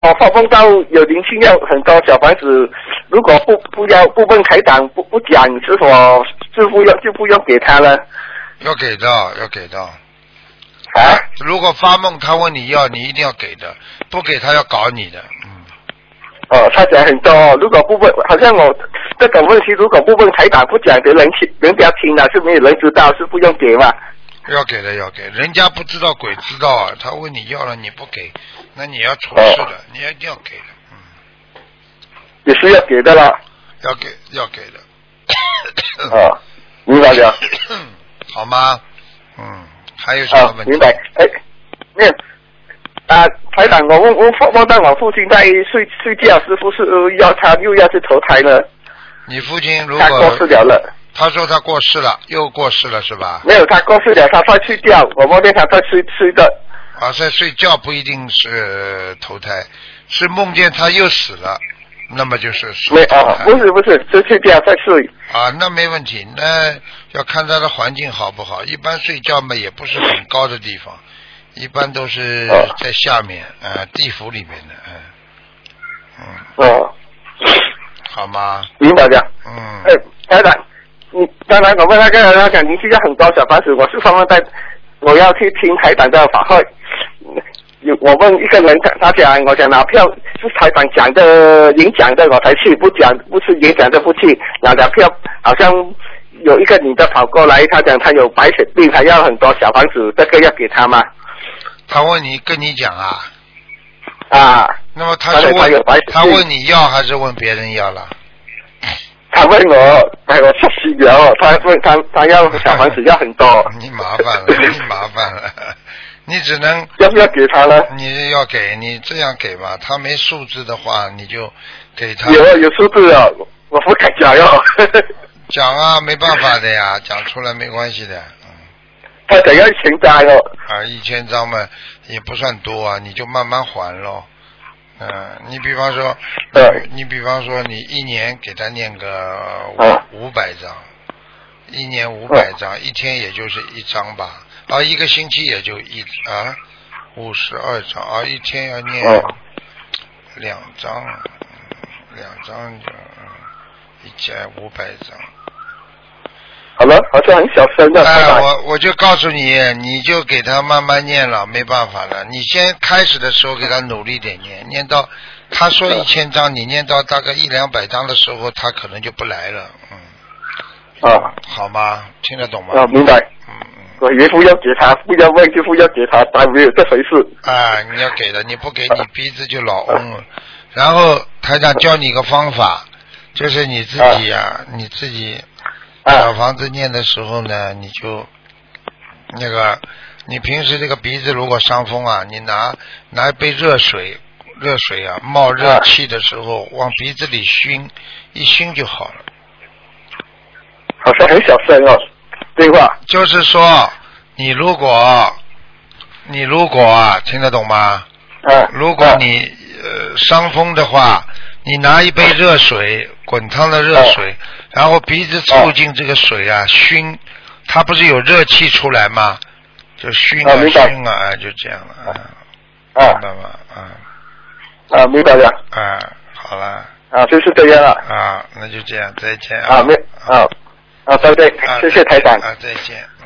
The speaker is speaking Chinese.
我发梦到有灵性要很多小房子，如果不问台长不讲，是否就不用给他了？ 要给的。 啊？ 如果发梦他问你要，你一定要给的，不给他要搞你的。 他讲很多，如果不问，好像我这种问题，如果不问台长不讲给人家听了，是没有人知道，是不用给嘛？ 要给的，人家不知道鬼知道啊。他问你要了你不给，那你要出事的，你一定要给的。 也是要给的了。 要给的。 明白了。 好吗？还有什么问题？ 明白。台长，我梦到我父亲在睡觉，是不是又要去投胎呢？ 你父亲如果他过世了。 他说他过世了，又过世了是吧？ 没有，他过世了，他在睡觉，我梦见他在睡的。 在睡觉不一定是投胎，是梦见他又死了，那么就是没不是，是睡觉在睡。 那没问题，那要看他的环境好不好。一般睡觉嘛也不是很高的地方，一般都是在下面地府里面的。好吗？ 明白的。台长，刚才我问那个您需要很高小房子，我是放在我要去听台长的法会。我问一个人，他讲我讲拿票是台长讲的演讲的我才去，不是演讲的不去。拿了票好像有一个女的跑过来，他讲他有白血病，还要很多小房子，这个要给他吗？ 他跟你讲啊？那么他问你要还是问别人要了？ 他问我吓死了，他要小房子要很多。 你麻烦了，你只能要不要给他呢？ 你要给，你这样给吧，他没数字的话，你就给他。 有数字啊，我不敢讲哟。 讲啊，没办法的呀，讲出来没关系的。 他怎样1000张哦 ？1000张嘛，也不算多啊，你就慢慢还咯。你比方说，你一年给他念个500张，一年500张，一天也就是1张吧，一个星期也就52张，一天要念2张，2张就1500张。 好了，好像很小声的。 我就告诉你，你就给他慢慢念了，没办法了。你先开始的时候给他努力点念到他说1000张，你念到大概100-200张的时候，他可能就不来了。好吗？听得懂吗？ 明白。我岳父要给他，不要问就不要给他，但没有这回事。 你要给的，你不给你鼻子就老嗡了。然后台长教你一个方法，就是你自己你自己。小房子念的时候呢，你就你平时这个鼻子如果伤风你拿一杯热水冒热气的时候往鼻子里熏，一熏就好了。 好像很小声哦，对吧？ 就是说，你如果听得懂吗？如果你伤风的话，你拿一杯热水，滚烫的热水，然后鼻子凑近这个水熏，它不是有热气出来吗？就熏熏就这样了。明白吗？ 明白了。 好了。 就是这样了。 那就这样，再见再见，谢谢台长。 再见。